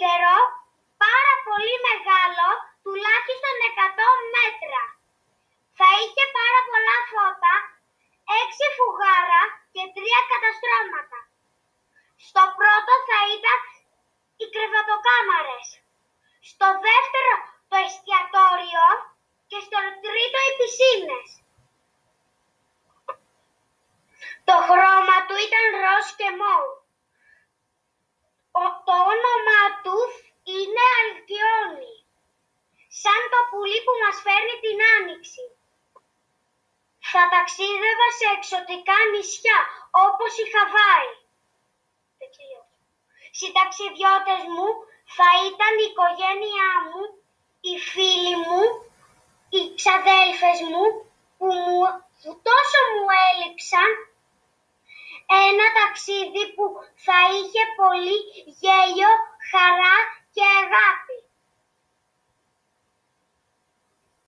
σίδερο, πάρα πολύ μεγάλο, τουλάχιστον 100 μέτρα. Θα είχε πάρα πολλά φώτα, 6 φουγάρα και 3 καταστρώματα. Στο πρώτο θα ήταν οι κρεβατοκάμαρες. Στο δεύτερο το εστιατόριο και στο τρίτο οι πισίνες. Το χρώμα του ήταν ροζ και μόου. Το όνομά του είναι Αλκιόνι, σαν το πουλί που μας φέρνει την άνοιξη. Θα ταξίδευα σε εξωτικά νησιά, όπως η Χαβάη. Συνταξιδιώτες μου θα ήταν η οικογένειά μου, οι φίλοι μου, οι ξαδέλφες μου που τόσο μου έλειψαν. Ένα ταξίδι που θα είχε πολύ γέλιο, χαρά και αγάπη.